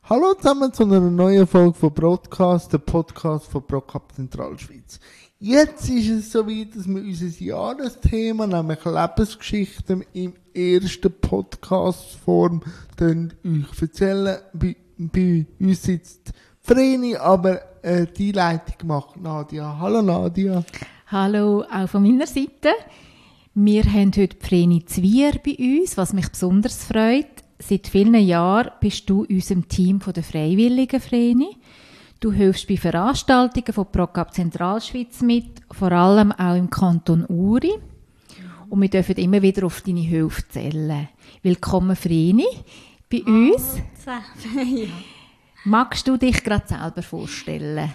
Hallo zusammen zu einer neuen Folge von Broadcast, der Podcast von ProCup Zentralschweiz. Jetzt ist es soweit, dass wir unser Jahresthema, nämlich Lebensgeschichten, im ersten Podcast-Form euch erzählen. Bei uns sitzt Vreni, aber die Leitung macht Nadia. Hallo Nadia. Hallo, auch von meiner Seite. Wir haben heute Vreni Zwier bei uns, was mich besonders freut. Seit vielen Jahren bist du in unserem Team der Freiwilligen, Vreni. Du hilfst bei Veranstaltungen von ProCup Zentralschweiz mit, vor allem auch im Kanton Uri. Und wir dürfen immer wieder auf deine Hilfe zählen. Willkommen, Vreni, bei uns. Ja. Magst du dich gerade selber vorstellen?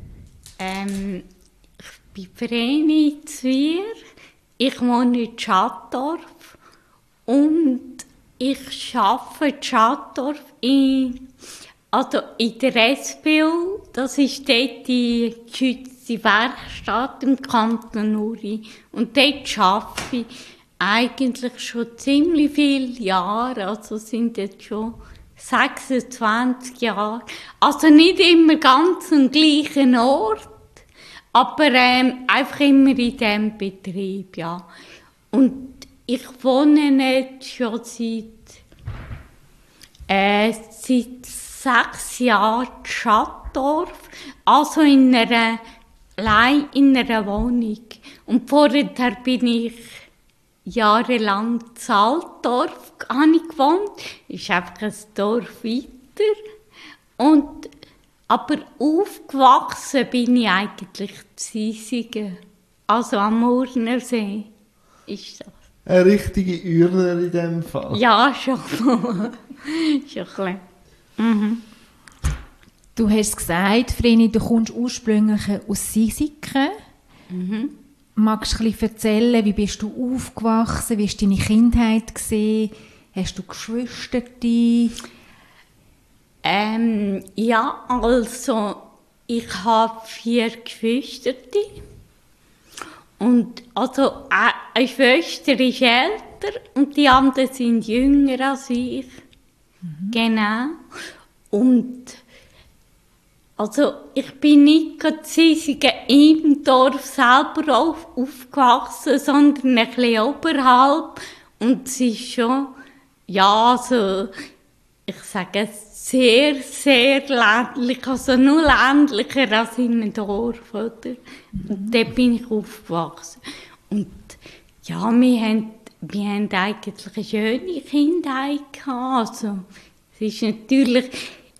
Ich bin Vreni Zwier. Ich wohne in Schattdorf und ich arbeite in Schattdorf in der SBU. Das ist dort die geschützte Werkstatt im Kanton Uri. Und dort arbeite ich eigentlich schon ziemlich viele Jahre. Also sind jetzt schon 26 Jahre. Also nicht immer ganz am gleichen Ort, aber einfach immer in diesem Betrieb, ja. Und ich wohne jetzt schon seit 6 Jahren in Schattdorf, also in einer Wohnung. Und vorher bin ich jahrelang in Altdorf gewohnt. Ist einfach ein Dorf weiter. Aber aufgewachsen bin ich eigentlich in Sisigen. Also am Urnersee ist das. Eine richtige Urner in diesem Fall. Ja, schon. Schon ein bisschen. Mhm. Du hast gesagt, Vreni, du kommst ursprünglich aus Sisigen. Mhm. Magst du ein bisschen erzählen, wie bist du aufgewachsen? Wie war deine Kindheit? Hast du Geschwister? Ja, also ich habe 4 Geschwister. Und also eine Schwester ist älter und die anderen sind jünger als ich. Mhm. Genau. Und also ich bin nicht gerade Sisigen im Dorf selber aufgewachsen, sondern ein bisschen oberhalb. Und es ist schon, ja, also ich sage sehr, sehr ländlich, also nur ländlicher als in einem Dorf, oder? Und dort bin ich aufgewachsen. Und ja, wir haben eigentlich eine schöne Kindheit gehabt. Also, es ist natürlich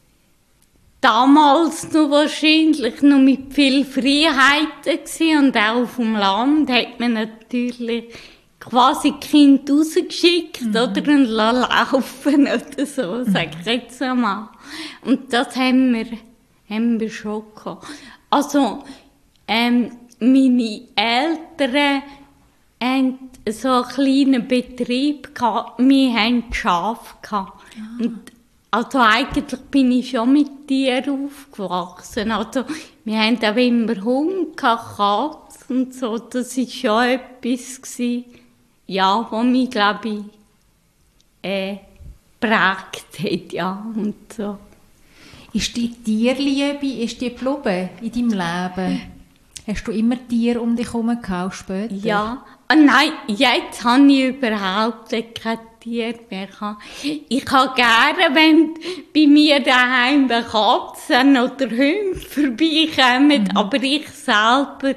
damals noch wahrscheinlich noch mit viel Freiheiten gewesen. Und auch auf dem Land hat man natürlich quasi Kind rausgeschickt, oder? Und laufen oder so, sag ich jetzt einmal. Und das haben wir schon gehabt. Also, meine Eltern haben so einen kleinen Betrieb gehabt. Wir haben Schafe gehabt. Ja. Und also eigentlich bin ich schon mit Tieren aufgewachsen. Also, wir haben auch immer Hunde gehabt, Katzen und so. Das war schon etwas gewesen, ja, was mich, glaube ich, prägt hat, ja, und so. Ist die Tierliebe, ist die geblieben in deinem Leben? Hast du immer Tiere um dich herum gehabt, später? Ja, nein, jetzt habe ich überhaupt kein Tier mehr gehabt. Ich habe gerne, wenn bei mir daheim Katzen oder Hunde vorbeikommen, aber ich selber,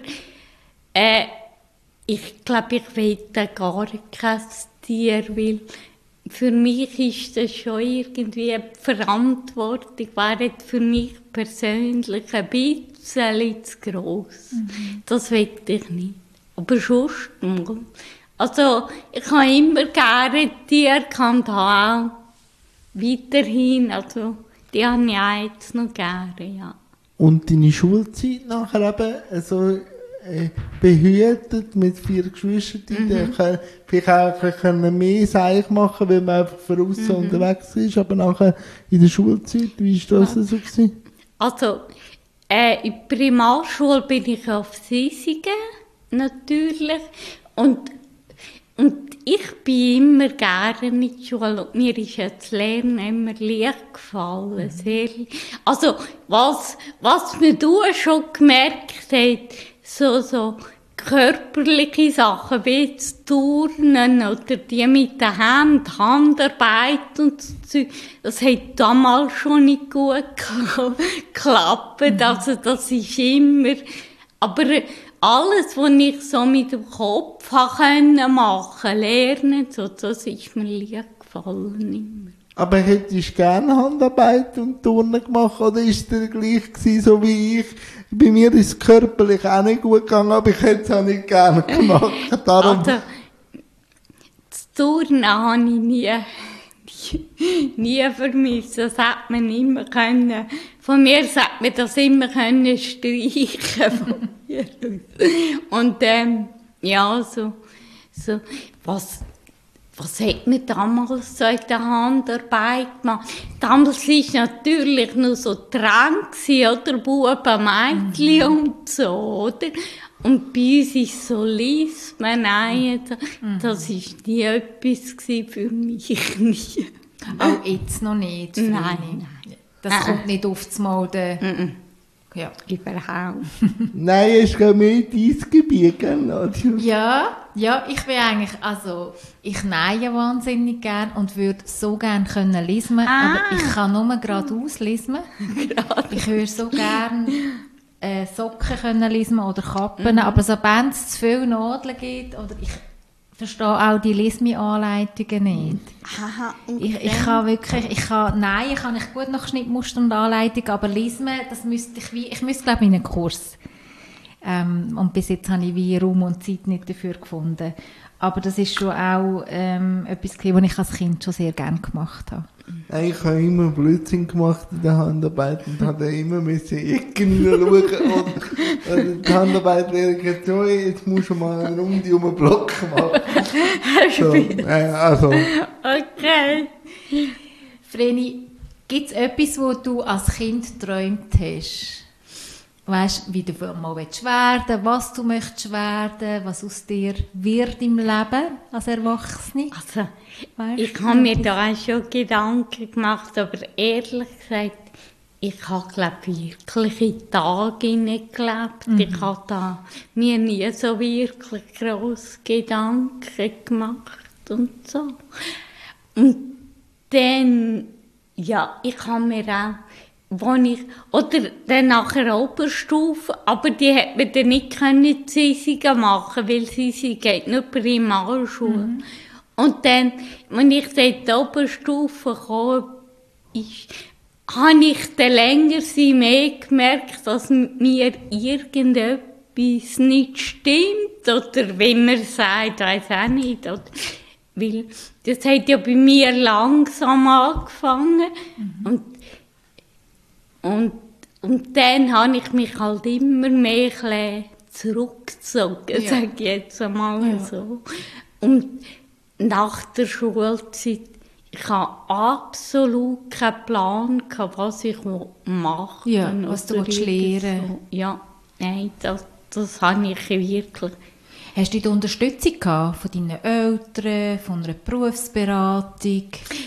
ich glaube, ich will gar kein Tier, weil für mich ist das schon irgendwie die Verantwortung, wäre für mich persönlich ein bisschen zu gross. Mhm. Das will ich nicht. Aber sonst mal. Also, ich habe immer gerne Tiere gehabt, auch weiterhin. Also, die habe ich auch jetzt noch gerne, ja. Und deine Schulzeit nachher eben, also behütet mit 4 Geschwistern, die vielleicht auch mehr Seich machen, weil man einfach von außen unterwegs ist, aber nachher in der Schulzeit, wie war das so gewesen? Also, in der Primarschule bin ich auf Sisigen, natürlich, und Und ich bin immer gerne in die Schule und mir ist das Lernen immer leicht gefallen. Sehr. Also, was mir du schon gemerkt hast, so körperliche Sachen wie das Turnen oder die mit den Händen, Handarbeit und so Zeug, das hat damals schon nicht gut geklappt. Also, das ist immer, aber alles, was ich so mit dem Kopf machen konnte, lernen, so, das ist mir leicht gefallen immer. Aber hättest du gerne Handarbeit und Turnen gemacht, oder ist es dir gleich gewesen, so wie ich? Bei mir ist es körperlich auch nicht gut gegangen, aber ich hätte es auch nicht gerne gemacht. Darum. Also, das Turnen habe ich nie vermisst. Das hat man immer können. Von mir hat man das immer können streichen. Von mir aus. Und, ja, so, was hat man damals so in der Handarbeit gemacht? Damals war natürlich nur so Trend, oder? Buben, Mädchen und so, oder? Und bei uns ist so Lismen, das war nie etwas für mich. Nie. Auch jetzt noch nicht? Nein. Das kommt nicht aufs Mal. Ja. Überhaupt. Nein, es geht mehr in dein Gebiet, gell? Ja, ich bin eigentlich, also, ich nähe wahnsinnig gern und würde so gern können lesen, aber ich kann nur geradeaus lesen. Ich würde so gern Socken können lesen oder Kappen, aber sobald es zu viel Nadeln gibt, oder ich verstehe auch die Lesmi-Anleitungen nicht. Aha, Ich kann nähen kann ich gut nach Schnittmuster und Anleitung, aber lesen, das müsste ich müsste, glaube ich, in einen Kurs. Und bis jetzt habe ich wie Raum und Zeit nicht dafür gefunden. Aber das ist schon auch etwas, was ich als Kind schon sehr gerne gemacht habe. Ich habe immer Blödsinn gemacht in der Handarbeit und habe immer irgendwie schauen und die Handarbeitlehrerin so, jetzt musst du mal eine Runde um den Block machen. So, also. Okay. Vreni, gibt es etwas, wo du als Kind geträumt hast? Weißt du, wie du mal werden willst, was du möchtest werden, was aus dir wird im Leben als Erwachsene? Also, Weißt ich du habe mir etwas? da auch schon Gedanken gemacht, aber ehrlich gesagt, ich habe, glaube wirklich in Tage hineingelebt. Ich habe da mir nie so wirklich grosse Gedanken gemacht und so. Und dann, ja, ich habe mir auch, oder dann nachher Oberstufe, aber die hat man dann nicht können Ziesigen machen, weil Ziesigen geht nur Primarschule. Und dann, wenn ich dann in die Oberstufe kam, habe ich dann länger mehr gemerkt, dass mit mir irgendetwas nicht stimmt, oder wie man sagt, weiss auch nicht, oder, weil das hat ja bei mir langsam angefangen, und dann habe ich mich halt immer mehr zurückgezogen, sage ich jetzt einmal so. Und nach der Schulzeit, ich hatte absolut keinen Plan, was ich machen will. Ja, was du lernen willst. Ja, nein, das habe ich wirklich. Hast du die Unterstützung gehabt von deinen Eltern, von einer Berufsberatung?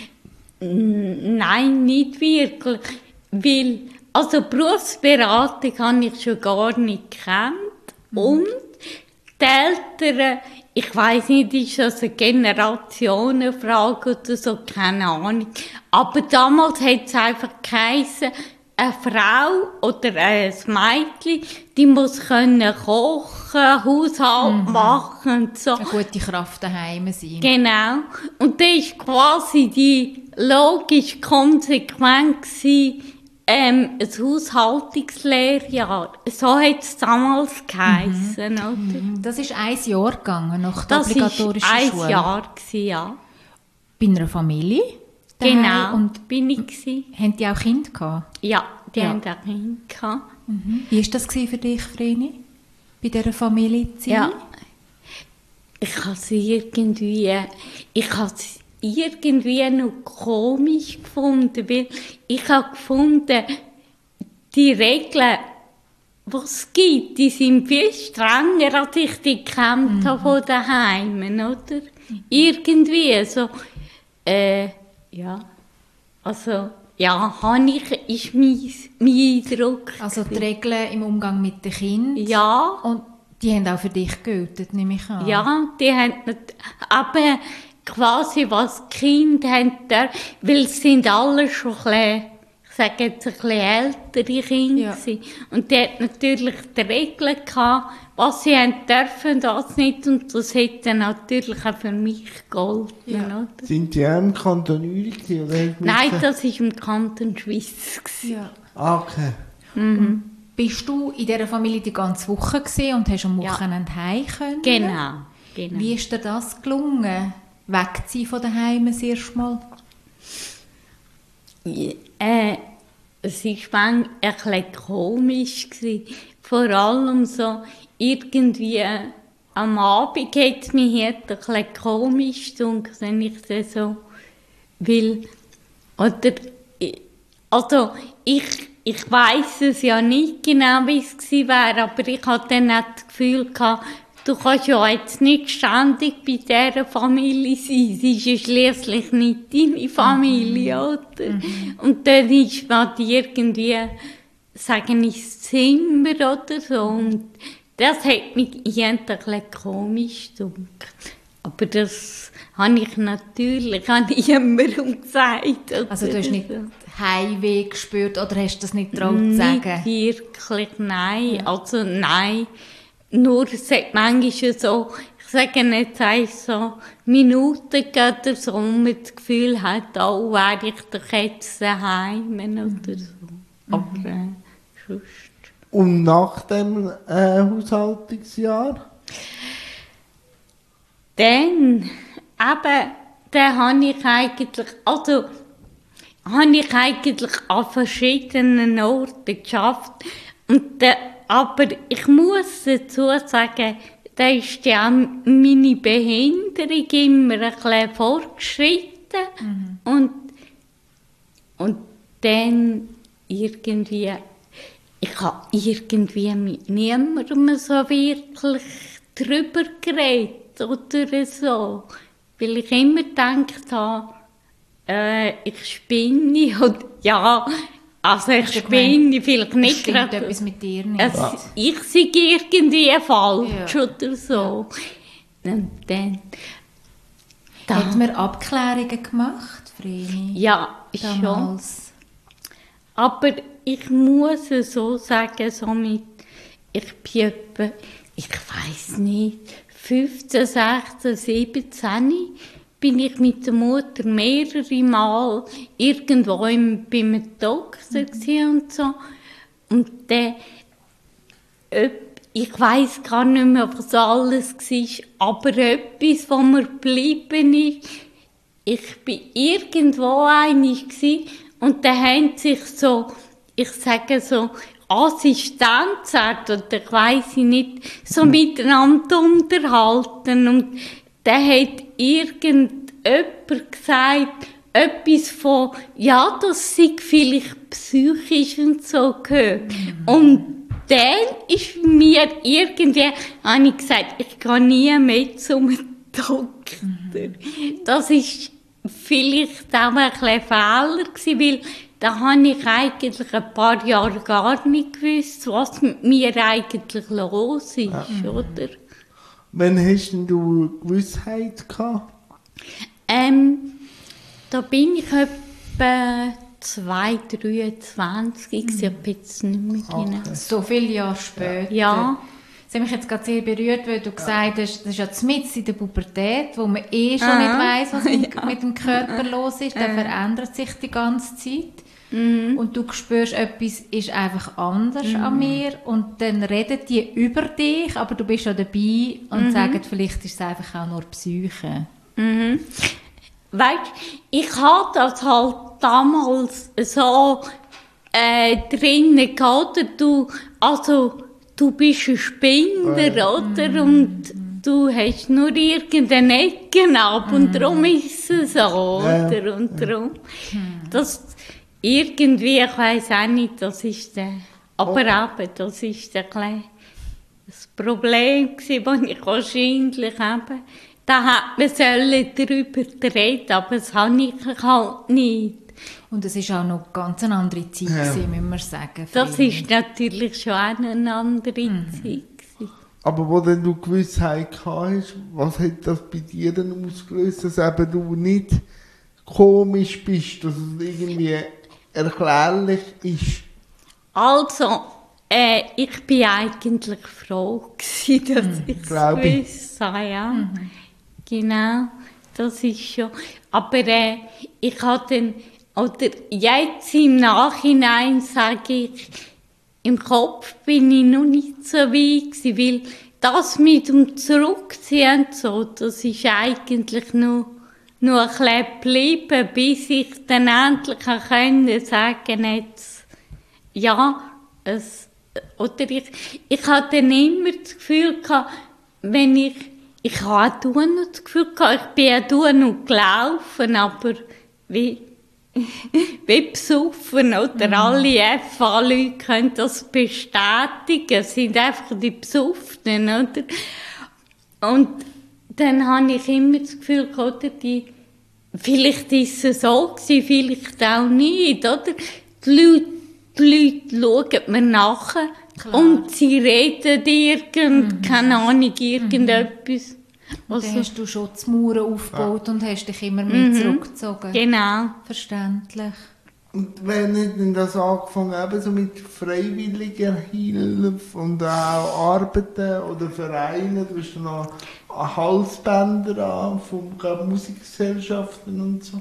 Nein, nicht wirklich. Weil, also Berufsberatung habe ich schon gar nicht gekannt. Und die Eltern, ich weiss nicht, ist das eine Generationenfrage oder so, keine Ahnung. Aber damals hat es einfach geheissen, eine Frau oder ein Mädchen, die muss können kochen, Haushalt machen und so. Eine gute Kraft daheim sein. Genau. Und das ist quasi die logische Konsequenz ein Haushaltungslehrjahr. So hat es damals geheissen, oder? Das ist 1 Jahr gegangen, nach der obligatorischen Das Schule. war 1 Jahr, ja. Bei einer Familie? daheim? Genau, Und bin ich gewesen. haben die auch Kinder gehabt? Ja, die Ja. haben auch Kinder gehabt. Wie war das für dich, Vreni? Bei dieser Familie zu sein? Ja. Ich habe es irgendwie noch komisch gefunden, weil ich habe gefunden, die Regeln was es gibt, die sind viel strenger, als ich die gekannt habe von daheim, oder? Irgendwie, so, ja, also, ja, ist mein Eindruck. Also die Regeln im Umgang mit den Kindern. Ja. Und die haben auch für dich gelten, nehme ich an. Ja, die haben nicht, aber quasi was die Kinder haben, weil es sind alle schon ein bisschen, ich sage jetzt ein bisschen ältere Kinder gewesen. Und die hat natürlich die Regeln gehabt, was sie haben dürfen, das nicht. Und das hätte natürlich auch für mich gegolten. Ja. Oder? Sind die auch im Kanton Uri gewesen, oder? Nein, das war im Kanton Schweiz gewesen. Ja. Ah, okay. Bist du in dieser Familie die ganze Woche gewesen und hast am Wochenende heim können? Genau. Wie ist dir das gelungen? Wegziehen von daheim das erste Mal? Es war ein bisschen komisch gewesen. Vor allem so irgendwie am Abend hat es mich ein bisschen komisch gedacht, wenn ich das so will. Oder, also ich weiss es ja nicht genau, wie es gewesen wäre, aber ich hatte dann auch das Gefühl gehabt, du kannst ja jetzt nicht ständig bei dieser Familie sein. Sie ist ja schliesslich nicht deine Familie, oder? Und dann ist man irgendwie, sagen ich, das Zimmer oder so. Und das hat mich ein bisschen komisch gedacht. Aber das habe ich natürlich an niemandem gesagt. Oder? Also du hast nicht Heimweh gespürt oder hast du das nicht getraut zu sagen? Nicht wirklich, nein. Ja. Also nein. Nur es hat manchmal so, ich sage nicht, so Minuten oder so, wo man das Gefühl hat, oh, wäre ich doch jetzt daheim oder so. Aber sonst. Und nach dem Haushaltungsjahr? Dann habe ich eigentlich an verschiedenen Orten geschafft. Aber ich muss dazu sagen, da ist ja meine Behinderung immer ein bisschen fortgeschritten. Und dann irgendwie, ich habe irgendwie mit niemandem so wirklich drüber geredet oder so. Weil ich immer gedacht habe, ich spinne und ja, also ich spinne vielleicht nicht stimmt gerade. Etwas mit dir nicht. Ich sei irgendwie falsch oder so. Und dann hat man Abklärungen gemacht, Vreni? Ja, damals. schon. Aber ich muss so sagen, ich bin etwa, ich weiss nicht, 15, 16, 17 bin ich mit der Mutter mehrere Mal irgendwo bei einem Doktor und so. Und dann, ich weiss gar nicht mehr, was alles war, aber etwas, was mir geblieben ist, ich war irgendwo einig und da haben sich so, ich sage so, Assistenzärzte, oder ich weiss nicht, so miteinander unterhalten. Und da hat irgendjemand gesagt, etwas von, ja, das sei vielleicht psychisch und so gehört. Und dann ist mir irgendwie, habe ich gesagt, ich gehe nie mehr zum Doktor. Das ist vielleicht auch ein bisschen Fehler gewesen, weil da habe ich eigentlich ein paar Jahre gar nicht gewusst, was mit mir eigentlich los ist, oder? Wann hast denn du Gewissheit gehabt? Da bin ich etwa 23 gewesen, ich habe jetzt nicht mehr genau. So viele Jahre später. Ja. Das hat mich jetzt gerade sehr berührt, weil du gesagt hast, das ist ja mitten in der Pubertät, wo man schon nicht weiss, was mit dem Körper los ist. Der verändert sich die ganze Zeit. Und du spürst, etwas ist einfach anders an mir. Und dann reden die über dich, aber du bist ja dabei und sagen, vielleicht ist es einfach auch nur Psyche. Weißt, ich hatte das halt damals so drinnen gehabt, du bist ein Spinner, oder? Und du hast nur irgendeine Ecke ab und darum ist es so, oder? Und darum, das irgendwie, ich weiss auch nicht, das ist der Aber eben, das war das Problem, das ich wahrscheinlich eben, da hat man darüber reden, aber das habe ich halt nicht. Und es war auch noch ganz eine andere Zeit, müssen wir sagen. Das ist natürlich schon auch eine andere Zeit gewesen. Aber wo denn du Gewissheit hast, was hat das bei dir denn ausgelöst, dass eben du nicht komisch bist, dass es irgendwie erklärlich ist? Also, ich bin eigentlich froh gewesen, dass ich es gewusst habe. Ja. Genau, das ist schon. Aber ich habe dann, oder jetzt im Nachhinein sage ich, im Kopf bin ich noch nicht so weit gewesen, weil das mit dem Zurückziehen so, das ist eigentlich nur ein bisschen geblieben, bis ich dann endlich können sagen, jetzt, ja, oder ich hatte dann immer das Gefühl gehabt, wenn ich habe auch noch das Gefühl gehabt, ich bin ja noch gelaufen, aber wie besoffen, oder? Alle FA-Leute können das bestätigen, sind einfach die Besoffenen, oder? Und dann habe ich immer das Gefühl gehabt, oder, vielleicht ist es so gewesen, vielleicht auch nicht, oder? Die Leute schauen mir nachher. Klar. Und sie reden keine Ahnung, irgendetwas. Und dann hast du Schutzmauern aufgebaut und hast dich immer mehr zurückgezogen. Genau. Verständlich. Und wenn hat denn das angefangen, eben so mit freiwilliger Hilfe und auch Arbeiten oder Vereinen? Du hast noch Halsbänder an von Musikgesellschaften und so.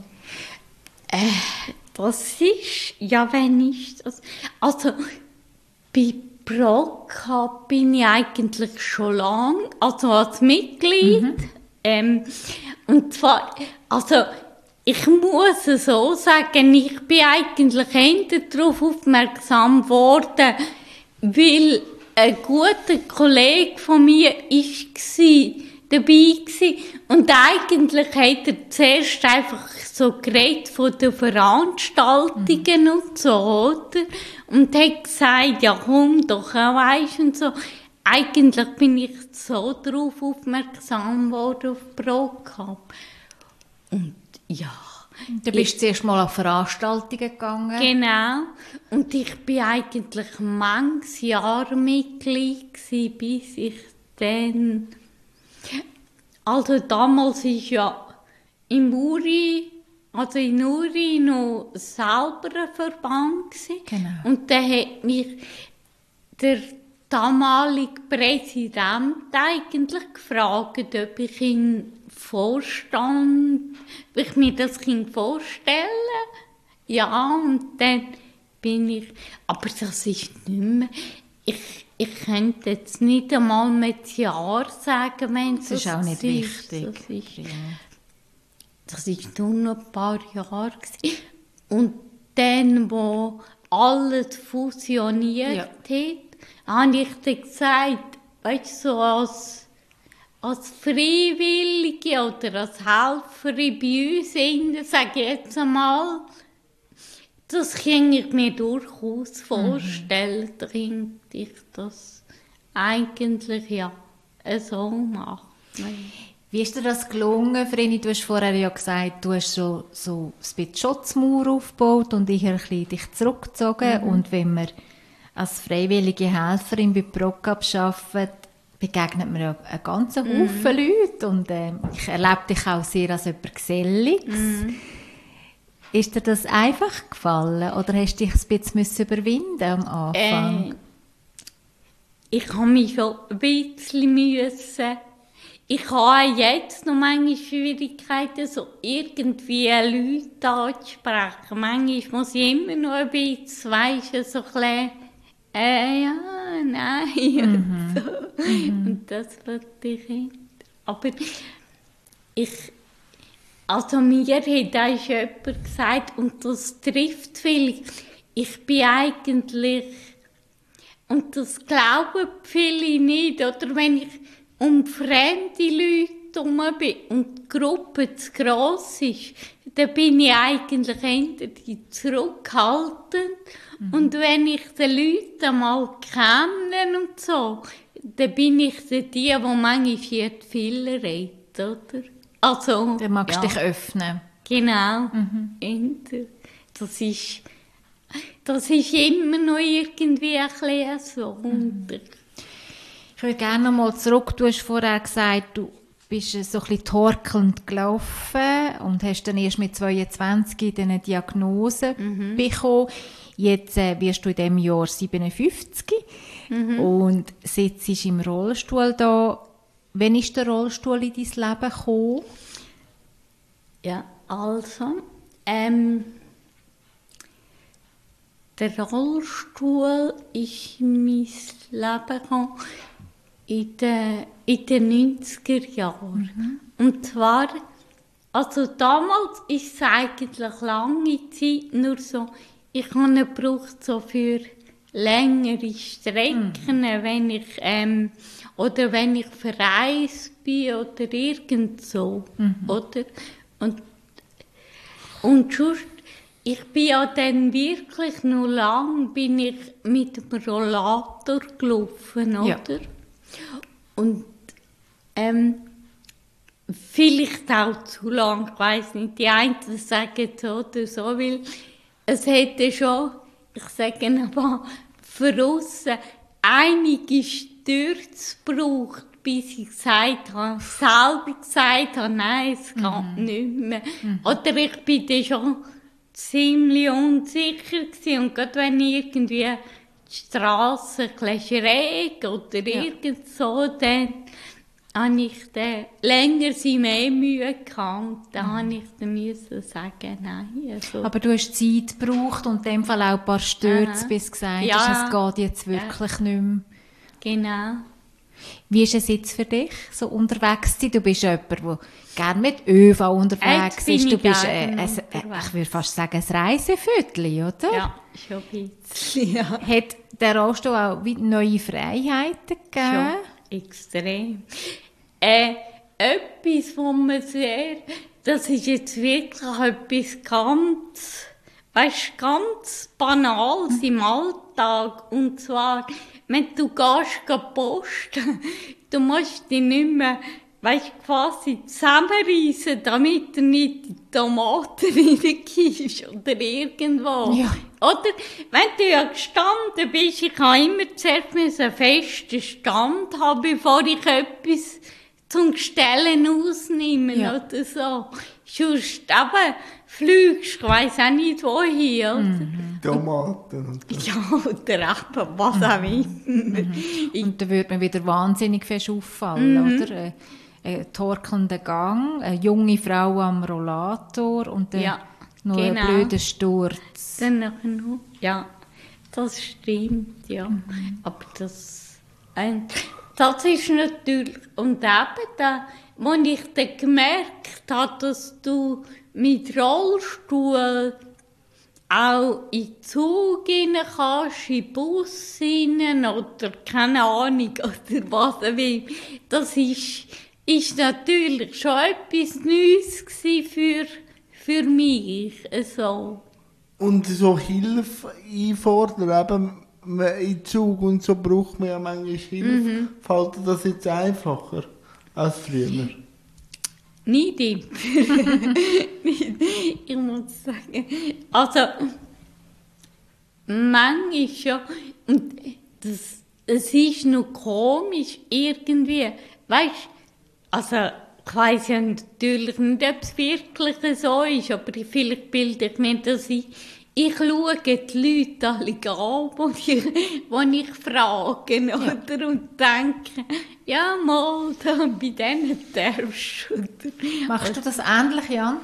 Das ist, ja, wenn ich das, also bei ProCup bin ich eigentlich schon lange, also als Mitglied. Und zwar, also ich muss so sagen, ich bin eigentlich eher darauf aufmerksam geworden, weil ein guter Kollege von mir dabei war. Und eigentlich hat er zuerst einfach so geredet von den Veranstaltungen und so, oder? Und hat gesagt, ja komm doch, weisst und so. Eigentlich bin ich so darauf aufmerksam geworden auf ProCup. Und ja. Du bist zuerst mal an Veranstaltungen gegangen. Genau. Und ich bin eigentlich manches Jahr Mitglied gewesen, bis ich dann... Also damals war ja in Uri noch selber ein Verband gewesen. Genau. Und dann hat mich der damalige Präsident eigentlich gefragt, ob ich mir das vorstellen. Ja, und dann bin ich, aber das ist nicht mehr, ich könnte jetzt nicht einmal mit Jahr sagen, wenn das ist auch nicht wichtig. Das war nur noch ein paar Jahre. Und dann, wo alles fusioniert hat, habe ich dann gesagt, weißt du, so als Freiwillige oder als Helferin bei uns, sage ich jetzt einmal, das kann ich mir durchaus vorstellen, könnte ich das eigentlich so machen. Wie ist dir das gelungen, Vreni? Du hast vorher ja gesagt, du hast so ein bisschen Schutzmauer aufgebaut und ich ein bisschen dich zurückgezogen. Und wenn man als freiwillige Helferin bei ProCup arbeitet, begegnet man ja einen ganzen Haufen Leute. Und ich erlebe dich auch sehr als jemand Geselliges. Ist dir das einfach gefallen oder hast du dich ein bisschen überwinden am Anfang? Ich habe mich schon ein bisschen müssen. Ich habe jetzt noch manchmal Schwierigkeiten, so irgendwie Leute anzusprechen. Manchmal muss ich immer noch ein bisschen, weisst du, so ein bisschen, ja, nein, und so. Und das wollte ich nicht. Aber also mir hat auch jemand gesagt, und das trifft viel, ich bin eigentlich, und das glauben viele nicht, oder wenn ich um fremde Leute herum bin und die Gruppe zu gross ist, da bin ich eigentlich eher zurückhaltend. Und wenn ich die Leute mal kenne und so, dann bin ich die, die manchmal viel redet, oder? Also, Dann magst du dich öffnen. Genau. Das ist immer noch irgendwie ein bisschen so. Ich würde gerne noch mal zurück. Du hast vorher gesagt, du bist so ein bisschen torkelnd gelaufen und hast dann erst mit 22 eine Diagnose bekommen. Jetzt wirst du in diesem Jahr 57 und sitzt im Rollstuhl da. Wann ist der Rollstuhl in dein Leben gekommen? Ja, also, der Rollstuhl ist in mein Leben gekommen in den 90er Jahren. Und zwar, also damals ist es eigentlich lange Zeit nur so, ich habe ihn gebraucht so für längere Strecken, wenn ich, oder wenn ich verreist bin oder irgend so, oder? Und sonst, ich bin ja dann wirklich noch lang bin ich mit dem Rollator gelaufen, oder? Ja. Und vielleicht auch zu lang, ich weiss nicht, die einen sagen so oder so, weil es hätte schon, ich sage aber, für uns einige Stürze gebraucht, bis ich selber gesagt habe, nein, es geht nicht mehr. Oder ich bin dann schon ziemlich unsicher gewesen. Und gerade wenn irgendwie die Strasse ein bisschen schräg oder irgend so, dann habe ich dann länger mehr Mühe gehabt. Und dann habe ich dann müssen sagen, nein. Also. Aber du hast Zeit gebraucht und in dem Fall auch ein paar Stürze, bis du gesagt hast, es geht jetzt wirklich nicht mehr. Genau. Wie ist es jetzt für dich, so unterwegs zu sein? Du bist jemand, der gerne mit ÖV unterwegs ist. Du bist, ich würde fast sagen, ein Reiseviertel, oder? Ja, schon ein bisschen, ja. Hat der Rollstuhl auch wie neue Freiheiten gegeben? Schon extrem. Etwas, wo man sehr, das ist jetzt wirklich etwas ganz Banales im Alltag. Und zwar, wenn du gehst posten, du musst dich nicht mehr, quasi zusammenreissen, damit du nicht die Tomaten reingibst oder irgendwo. Ja. Oder, wenn du ja gestanden bist, ich habe immer zuerst einen festen Stand haben, bevor ich etwas zum Stellen ausnehme oder so. Sonst eben fliegst, ich weiss auch nicht wohin, oder? Tomaten und so. Ja, oder eben was auch immer. Und da würde man wieder wahnsinnig fest auffallen, oder? Ein torkelnder Gang, eine junge Frau am Rollator und dann noch ein blöder Sturz. Dann nachher noch, ja, das stimmt, ja. Aber das ist natürlich, und eben da, als ich dann gemerkt habe, dass du mit Rollstuhl auch in den Zug rein kannst, in den Bus rein oder keine Ahnung, oder was auch immer. Das ist natürlich schon etwas Neues gewesen für mich. So. Und so Hilfe einfordern, eben in Zug und so braucht man ja manchmal Hilfe. Fällt dir das jetzt einfacher als früher? Nicht immer. Ich muss sagen. Also, manchmal schon. Und es ist noch komisch irgendwie. Weißt, also, ich weiss ja natürlich nicht, ob es wirklich so ist, aber vielleicht bilde ich mir das ein. Ich schaue die Leute alle an, die ich frage, oder? Und denke, ja, mal, da bei denen darfst du. Machst du das ähnlich, Jan?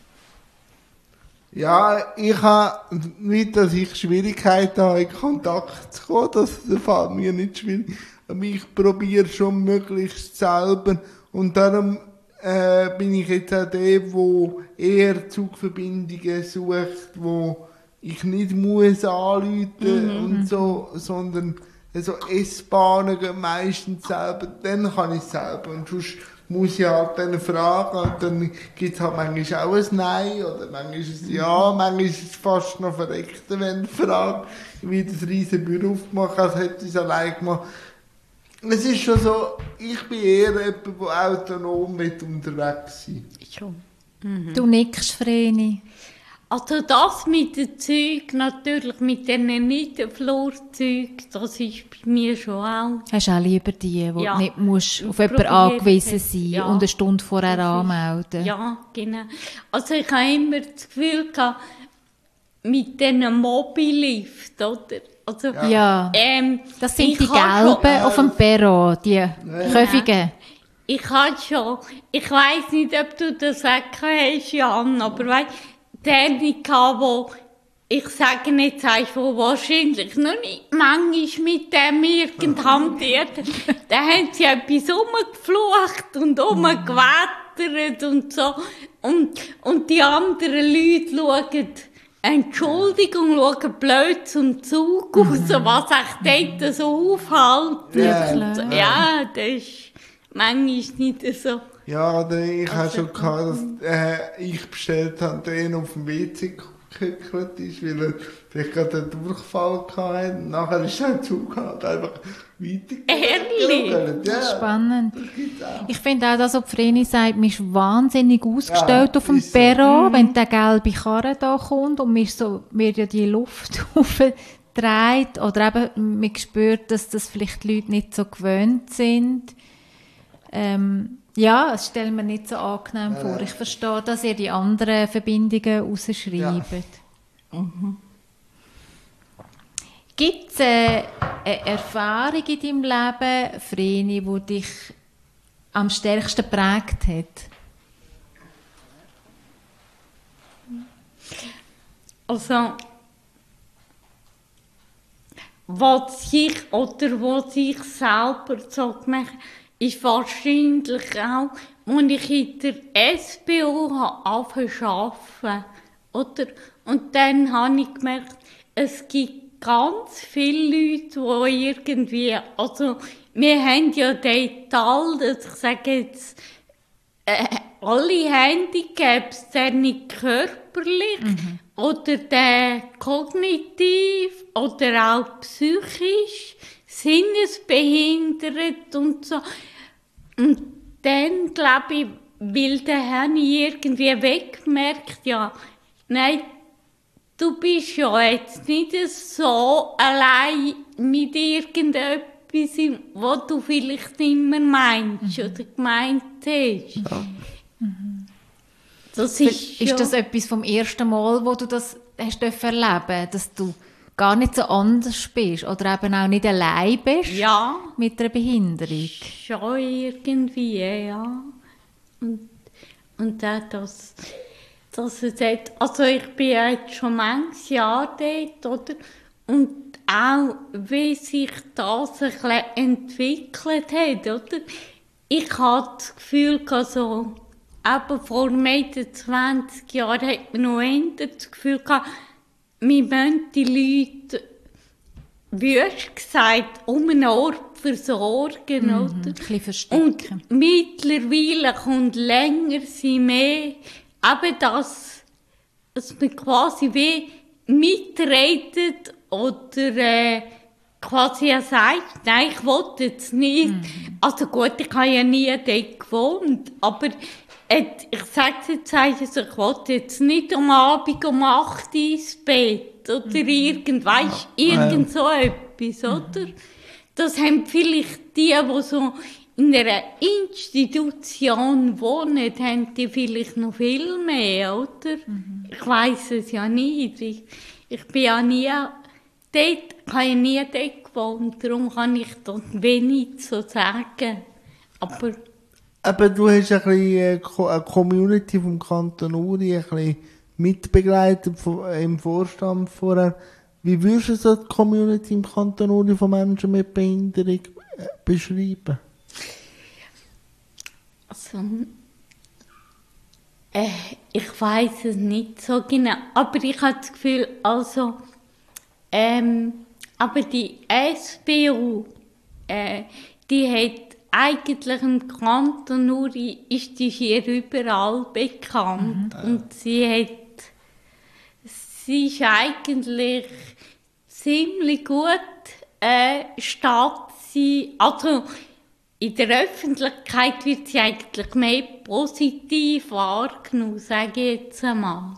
Ja, ich habe nicht, dass ich Schwierigkeiten habe, in Kontakt zu kommen. Das fällt mir nicht schwierig. Aber ich probiere schon möglichst selber. Und darum bin ich jetzt auch der, der eher Zugverbindungen sucht, wo ich nicht muss anrufen und so, sondern so S-Bahnen gehen meistens selber, dann kann ich selber. Und sonst muss ich halt dann fragen und dann gibt es halt manchmal auch ein Nein oder manchmal ist es Ja, manchmal ist es fast noch verreckter, wenn ich frage, wie das riesen Büro aufgemacht, als hätte ich es allein gemacht. Es ist schon so, ich bin eher jemand, der autonom unterwegs sein. Schon. Du nickst, Vreni. Also das mit dem Zeug, natürlich mit diesen Niederflurzeug, das ist bei mir schon auch. Hast du auch lieber die, wo Ja. du nicht musst auf Probiert jemanden angewiesen hat. sein Ja. und eine Stunde vorher Das ist- anmelden? Ja, genau. Also ich habe immer das Gefühl gehabt, mit diesen Mobilift, oder? Also, Ja. Das sind ich die habe gelben auf dem Perron, die Köfigen. Ich weiss nicht, ob du das auch hast, Jan, aber weißt der wo ich sage nicht, sagst wo wahrscheinlich noch nicht manchmal mit dem irgend hantiert, da haben sie etwas rumgeflucht und rumgewettert und so. Und die anderen Leute schauen, Entschuldigung, schauen blöd zum Zug raus, was ich dort so aufhalten. Ja, Und, ja, das ist manchmal nicht so. Ja, ich habe schon gehabt, dass ich bestellt habe, der auf dem WC gehöckelt ist, weil er vielleicht gerade einen Durchfall hatte. Und nachher ist der Zug halt einfach Ehrlich? weitergegangen. Ja, Spannend. das gibt's auch. Ich finde auch, dass Vreni sagt, man ist wahnsinnig ausgestellt Ja, auf dem ist so. Perron, wenn der gelbe Karre da kommt und mir ja die Luft aufdreht. Oder eben, man spürt, dass das vielleicht die Leute nicht so gewöhnt sind. Ja, das stelle mir nicht so angenehm vor. Ich verstehe, dass ihr die anderen Verbindungen rausschreibt. Gibt es eine Erfahrung in deinem Leben, Vreni, die dich am stärksten geprägt hat? Also, was ich selber so gemacht habe, ist wahrscheinlich auch, als ich in der SBO angefangen zu arbeiten. Oder? Und dann habe ich gemerkt, es gibt ganz viele Leute, die irgendwie, also wir haben ja den Teil, dass ich sage jetzt, alle Handicaps, der nicht körperlich oder der kognitiv oder auch psychisch, sinnesbehindert und so. Und dann, glaube ich, weil der habe ich irgendwie weggemerkt, ja, nein, du bist ja jetzt nicht so allein mit irgendetwas, was du vielleicht immer meinst oder gemeint hast. Ja. Das Ist das etwas vom ersten Mal, wo du das hast erleben, dass du gar nicht so anders bist oder eben auch nicht allein bist ja, mit einer Behinderung? schon irgendwie, ja. Und auch dass es hat, also ich bin jetzt schon manches Jahr dort, oder? Und auch, wie sich das ein bisschen entwickelt hat, oder? Ich hatte das Gefühl, also, eben vor Mitte 20 Jahren hat man noch eher das Gefühl gehabt, wir müssen die Leute, wüst gesagt, um einen Ort versorgen, oder? Ein bisschen verstecken. Und mittlerweile kommt länger sie mehr, eben dass man quasi wie mitredet oder quasi auch sagt, nein, ich will jetzt nicht. Also gut, ich habe ja nie dort gewohnt, aber ich sage jetzt, also, ich will jetzt nicht am Abend um 8 Uhr ins Bett oder irgend so etwas, oder? Das haben vielleicht die so in einer Institution wohnen, haben die vielleicht noch viel mehr, oder? Ich weiss es ja nicht. Ich bin ja nie dort, ich habe ja nie dort gewohnt, darum kann ich dort wenig so sagen. Aber du hast ein bisschen eine Community vom Kanton Uri ein bisschen mitbegleitet im Vorstand vorher. Wie würdest du so die Community im Kanton Uri von Menschen mit Behinderung beschreiben? also, ich weiss es nicht so genau, aber ich habe das Gefühl, also, aber die SBU, die hat eigentlich im Kanton Uri ist die Schier überall bekannt. Und sie ist eigentlich ziemlich gut Stadt. Also in der Öffentlichkeit wird sie eigentlich mehr positiv wahrgenommen, sage ich jetzt einmal.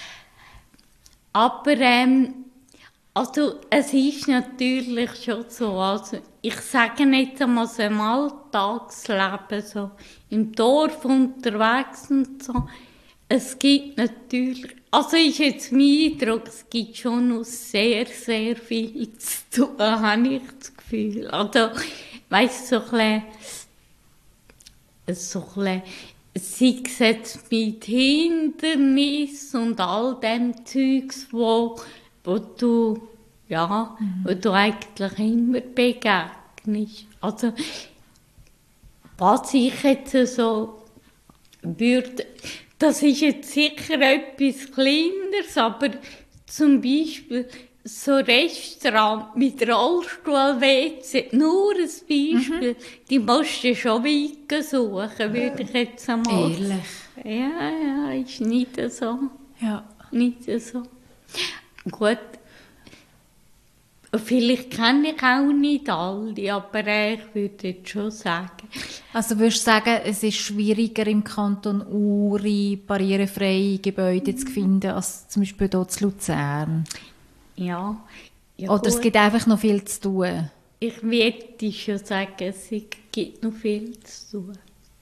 Aber also, es ist natürlich schon so, also ich sage nicht einmal so im Alltagsleben, so im Dorf unterwegs und so. Es gibt natürlich, also ist jetzt mein Eindruck, es gibt schon noch sehr, sehr viel zu tun, habe ich das Gefühl. Also, weißt du, so ein bisschen, sei es jetzt mit Hindernissen und all dem Zeugs, wo du eigentlich immer begegnest. Also, was ich jetzt so würde, das ist jetzt sicher etwas Kleineres, aber zum Beispiel so Restaurant mit Rollstuhl-WC, nur ein Beispiel, die musst du schon weit suchen, würde ich jetzt einmal sagen. Ehrlich? Ja, ist nicht so. Ja. Nicht so. Gut. Vielleicht kenne ich auch nicht alle, aber ich würde jetzt schon sagen. Also würdest du sagen, es ist schwieriger im Kanton Uri barrierefreie Gebäude zu finden, als zum Beispiel hier in Luzern? Ja oder gut. Es gibt einfach noch viel zu tun? Ich würde schon sagen, es gibt noch viel zu tun.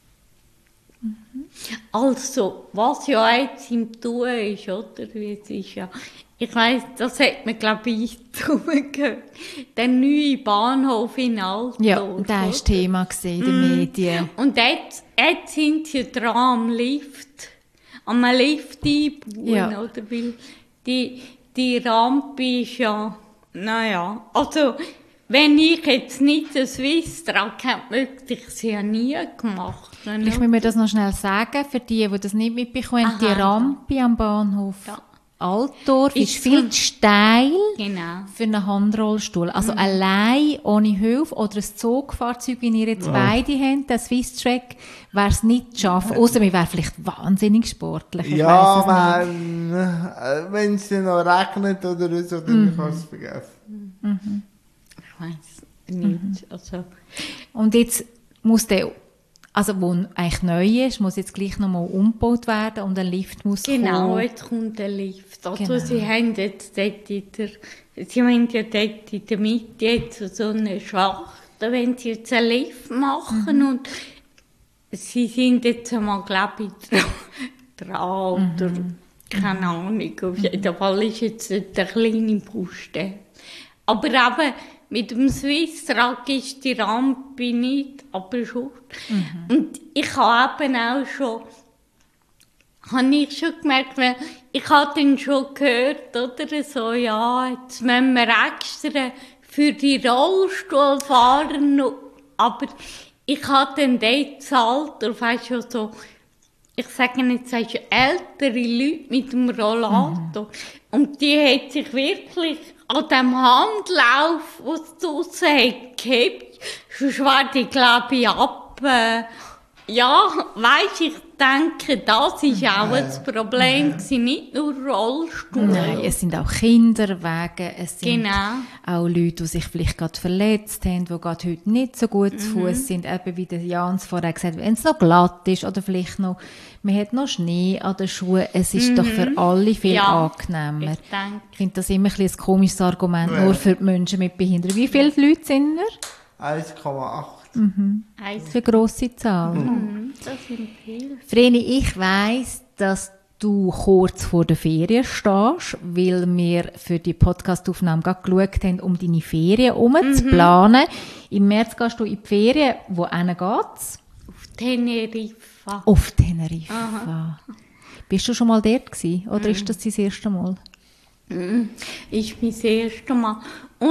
Also, was ja jetzt im Tun ist, oder? Es ist ja, ich weiss, das hat man, glaube ich, gehört. Der neue Bahnhof in Altdorf. Ja, das war Thema in den Medien. Und jetzt sind sie dran am Lift einbauen, Ja. oder? Weil die Rampe ist ja, naja, also, wenn ich jetzt nicht den Swisstrag hätte, möchte ich sie ja nie gemacht. Ich will mir das noch schnell sagen, für die das nicht mitbekommen. Aha, Die Rampe am Bahnhof Altdorf ist Ist viel zu steil Genau. für einen Handrollstuhl. Also allein, ohne Hilfe oder ein Zugfahrzeug, wie ihr jetzt beide habt, der Swisstrack, wäre es nicht zu schaffen. Ausser wir wären vielleicht wahnsinnig sportlich. Ich Ja, weiss es nicht. wenn es dann noch regnet oder so, dann kannst du es vergessen. Ich weiss nicht. Also, Und jetzt muss der, also wo eigentlich neu ist, muss jetzt gleich nochmal umgebaut werden und ein Lift muss genau, kommen. jetzt kommt der Lift. Also, Genau. sie haben jetzt dort sie haben ja dort in der Mitte jetzt so eine Schacht, wenn sie jetzt einen Lift machen und sie sind jetzt einmal, glaube ich, dran oder keine Ahnung. Auf jeden Fall ist jetzt nicht eine kleine Baustelle. Aber eben, mit dem Swisstrag ist die Rampe nicht, aber schon. Und ich habe eben auch schon, gemerkt, weil ich habe dann schon gehört, oder so, ja, jetzt müssen wir extra für die Rollstuhlfahrer noch, aber ich habe dann dort gezahlt, oder weißt du, so, ich sage nicht, sagst du, ältere Leute mit dem Rollator. Und die hat sich wirklich an dem Handlauf, den es draussen hat, gehabt. Sonst wäre die, glaube ich, ab. Ja, weisst, ich denke, das war auch das Problem gewesen, nicht nur Rollstuhl. Nein, es sind auch Kinderwege, es sind Genau. auch Leute, die sich vielleicht gerade verletzt haben, die gerade heute nicht so gut zu Fuß sind, eben wie der Jans vorher gesagt hat, wenn es noch glatt ist oder vielleicht noch, man hat noch Schnee an den Schuhen, es ist doch für alle viel Ja, angenehmer. ich denke. Ich finde das immer ein bisschen ein komisches Argument, nur für die Menschen mit Behinderung. Wie viele Leute sind wir? 1,8. Das ist eine grosse Zahl. Das sind viele. Vreni, ich weiss, dass du kurz vor der Ferien stehst, weil wir für die Podcastaufnahme gerade geschaut haben, um deine Ferien zu planen. Im März gehst du in die Ferien. Wohin geht's? Auf Teneriffa. Auf Teneriffa. Bist du schon mal dort gewesen? Oder ist das dein erstes Mal? Ist mein erstes Mal. Und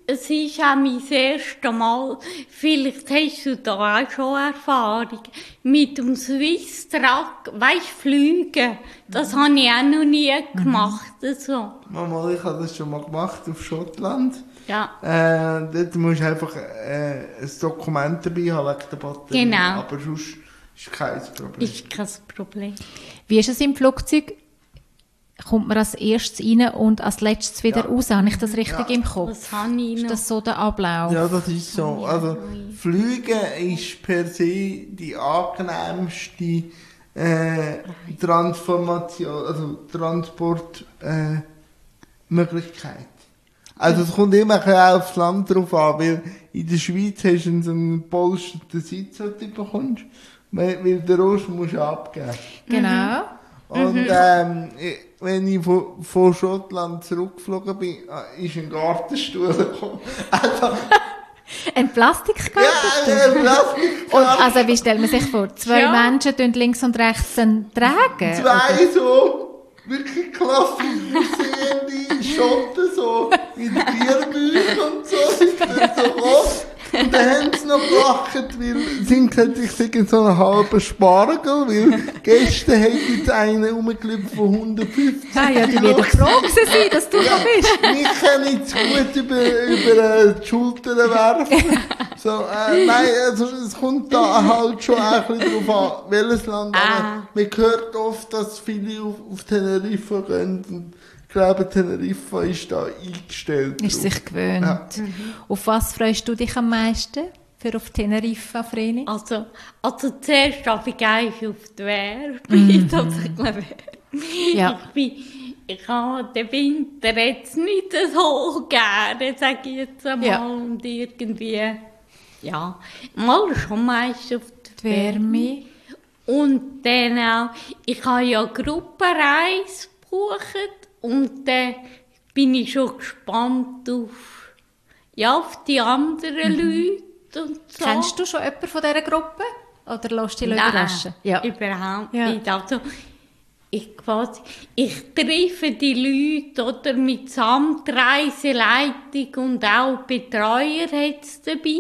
es ist auch mein erstes Mal, vielleicht hast du da auch schon Erfahrung, mit dem Swiss Truck, weisst, fliegen. Das habe ich auch noch nie gemacht. So. Mama, ich habe das schon mal gemacht auf Schottland. Ja. Dort musst du einfach ein Dokument dabei haben wegen der Batterie. Genau. Aber sonst ist kein Problem. Ist kein Problem. Wie ist es im Flugzeug? Kommt man als erstes rein und als letztes wieder raus? Habe ich das richtig im Kopf? Das habe ich Ist noch. das so der Ablauf? Ja, das ist so. Also, Fliegen ist per se die angenehmste Transformation, also Transportmöglichkeit. Also es kommt immer ein bisschen aufs Land drauf an, weil in der Schweiz hast du so einen polsterten Sitz, den du bekommst, weil den Rest musst du abgeben. Genau. Und wenn ich von Schottland zurückgeflogen bin, ist ein Gartenstuhl gekommen. Also, Ein Plastikgartenstuhl? ja, ein Plastikstuhl. Und also, wie stellt man sich vor? Zwei Ja. Menschen tun links und rechts einen tragen? Zwei so wirklich klassisch aussehende Schotten, so mit Bierbüchern und so, sind dann so groß. Und dann haben sie noch gelacht, weil sie haben gesagt, ich sei so ein halber Spargel, weil gestern hat jetzt einer rumgelaufen von 150 Ah ja, die Kilo. werden froh gewesen sein, dass du da bist. Mich kann nicht zu gut über die Schultern werfen. So, nein, also es kommt da halt schon ein bisschen drauf an, welches Land. Aber man hört oft, dass viele auf Teneriffa gehen. Und ich glaube, Teneriffa ist da eingestellt. Ist drauf. sich gewöhnt. Ja. Auf was freust du dich am meisten für auf Teneriffa, Vreni? Also zuerst darf ich gleich auf die Wehr, dass ich glaube, Ja. ich habe den Winter jetzt nicht so gerne, sage ich jetzt einmal, Ja. und irgendwie, ja, mal schon meist auf Die Wärme. Und dann auch, ich habe ja Gruppenreise gebucht und dann bin ich schon gespannt auf die anderen Leute und so. Kennst du schon jemanden von dieser Gruppe? Oder lässt du dich überraschen? Ja. Überhaupt Ja. nicht. Also, ich treffe die Leute oder mitsamt Reiseleitung und auch Betreuer hat es dabei.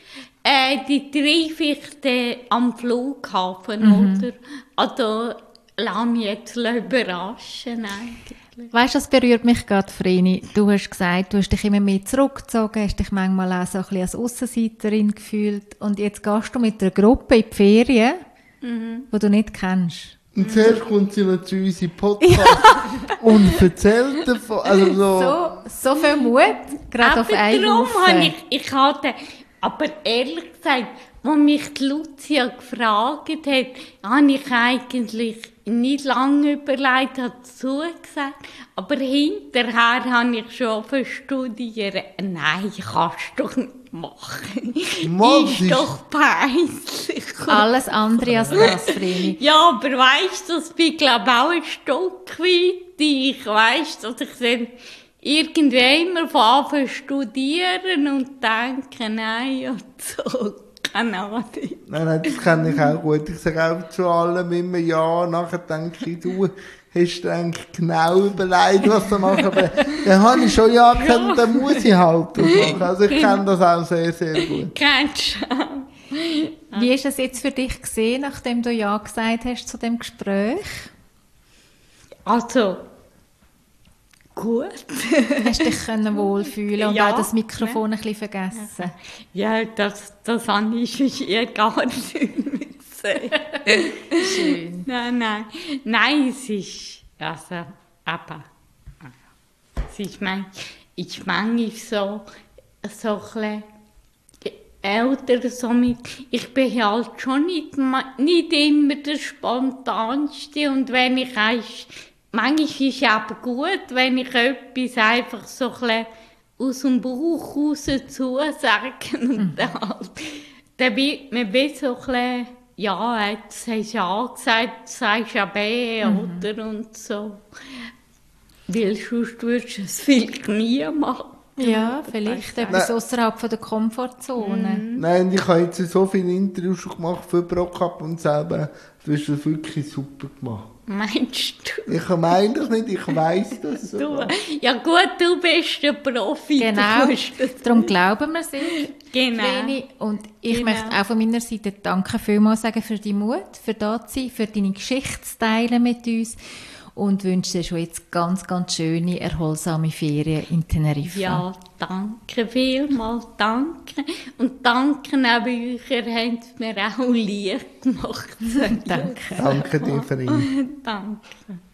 Die treffe ich dann am Flughafen, oder? Also, lass mich jetzt überraschen eigentlich. Weißt du, das berührt mich gerade, Vreni. Du hast gesagt, du hast dich immer mehr zurückgezogen, hast dich manchmal auch so ein bisschen als Aussenseiterin gefühlt. Und jetzt gehst du mit einer Gruppe in die Ferien, die du nicht kennst. Und zuerst kommt sie noch zu uns in Podcast und erzählt davon. Also So viel Mut, gerade auf einen darum Haufen. habe ich hatte, aber ehrlich gesagt, als mich die Lucia gefragt hat, habe ich eigentlich nicht lange überlegt, hat zugesagt. Aber hinterher habe ich schon verstudiert. Nein, kannst du doch nicht machen. Mann, Ist doch peinlich. Alles andere als das, Vreni. Ja, aber weisst du, das bin, glaube ich, auch ein Stück weit. Ich weiss, dass ich dann irgendwie immer von Anfang studieren und denke, nein, und so. Keine Ahnung. Nein, das kenne ich auch gut. Ich sage auch zu allem immer ja. Nachher denke ich, du hast dir eigentlich genau überlegt, was du machst. Aber dann habe ich schon ja gekannt, dann muss ich halt das machen. Also ich kenne das auch sehr, sehr gut. Kennst du? Wie ist es jetzt für dich gesehen, nachdem du Ja gesagt hast zu dem Gespräch? Also, gut. Hast du dich können wohlfühlen und Ja, auch das Mikrofon ein bisschen vergessen? Ja, das habe ich schon gar nicht gesehen. Schön. Nein. Nein, es ist, also, aber, es ist manchmal so ein bisschen älter, so mit, ich bin halt schon nicht immer der Spontanste und wenn ich manchmal ist es aber gut, wenn ich etwas einfach so ein bisschen aus dem Bauch raus zusage und dann wird man wie so ein bisschen, ja, jetzt hast du A gesagt, jetzt sagst du ja B, oder, und so. Weil sonst würdest du es vielleicht nie machen. Ja, vielleicht etwas außerhalb von der Komfortzone. Nein, ich habe jetzt so viele Interviews schon gemacht für ProCup und selber, du hast das wirklich super gemacht. Meinst du? Ich meine doch nicht, ich weiss das so. Ja gut, du bist der Profi. Genau, Du kannst das. darum glauben wir es. Genau. Vreni. Und ich Genau. möchte auch von meiner Seite danke vielmals sagen für deinen Mut, für da zu sein, für deine Geschichte zu teilen mit uns und wünsche dir schon jetzt ganz, ganz schöne, erholsame Ferien in Teneriffa. Ja, danke vielmals, danke. Und danke auch euch, ihr habt mir auch lieb gemacht. Danke. Danke dir, Verein. Danke.